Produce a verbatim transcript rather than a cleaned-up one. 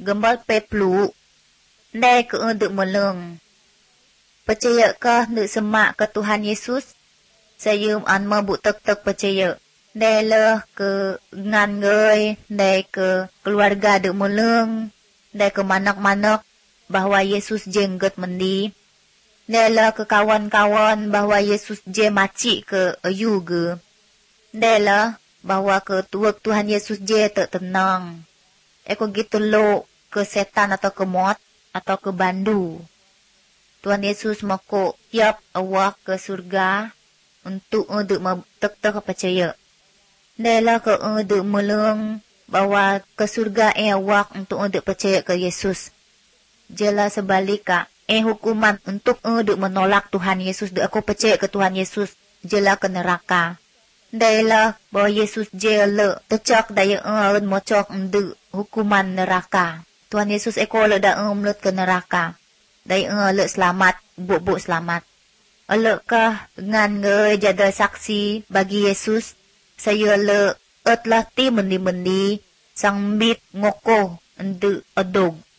gembal peplu, ne ke untuk meleng. Percaya kah nak semak ke Tuhan Yesus? Saya an mabuk tek-tek percaya. Ne lah ke ngan ngai, ne ke keluarga dek meleng, ne ke manak-manak bahwa Yesus jenggot mendi. Ne lah ke kawan-kawan bahwa Yesus je maci ke ayu ge. Ne lah bahwa ke tuak Tuhan Yesus je tak tenang. Eko gitu lo ke setan atau ke mot atau ke bandu. Tuhan Yesus mako tiap awak ke surga untuk untuk tek-tek percaya. Nelah ke untuk meleng bahwa ke surga eh awak untuk untuk percaya ke Yesus. Jelas sebaliknya eh hukuman untuk untuk menolak Tuhan Yesus. De aku percaya ke Tuhan Yesus. Jelas ke neraka. Nelah bahwa Yesus jela tecak daya en mocok untuk hukuman neraka. Tuhan Yesus eko le da en ke neraka. Dai ngelak selamat, buk-buk selamat. Elakkah ngan nge jada saksi bagi Yesus? Saya le etlah ti mendi-mendi sang mit ngoko endu adog.